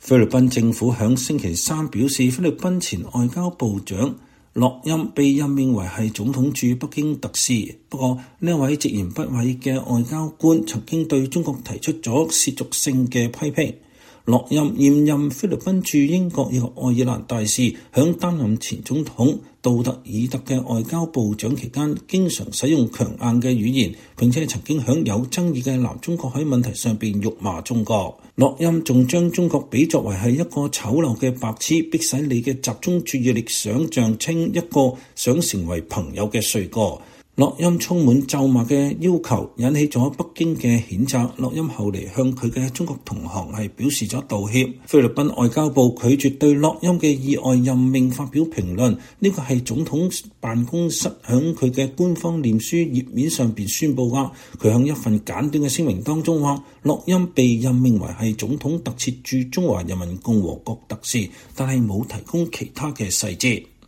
菲律賓政府響星期三表示，菲律賓前外交部長洛欽被任命為係總統駐北京特使。不過呢位直言不諱嘅外交官曾經對中國提出咗褻瀆性嘅批評。洛欽現任菲律賓駐英國以及愛爾蘭大使，響擔任前總統杜特爾特嘅外交部長期間，經常使用強硬嘅語言，並且曾經響有爭議嘅南中國海問題上邊辱罵中國。洛欽仲將中國比作為係一個醜陋嘅白痴，迫使你嘅集中注意力想像成一個想成為朋友嘅帥哥。洛欽充滿咒罵嘅要求引起咗北京嘅譴責。洛欽後嚟向佢嘅中國同行係表示咗道歉。菲律賓外交部拒絕對洛欽嘅意外任命發表評論。呢個係總統辦公室響佢嘅官方臉書頁面上邊宣佈㗎。佢響一份簡短嘅聲明當中話，洛欽被任命為係總統特設駐中華人民共和國特使，但係冇提供其他嘅細節。